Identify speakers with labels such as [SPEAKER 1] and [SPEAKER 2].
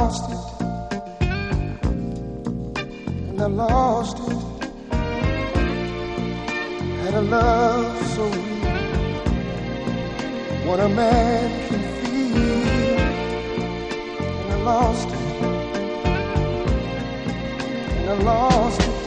[SPEAKER 1] lost it, and I lost it. Had a love so real, what a man can feel, and I lost it, and I lost it.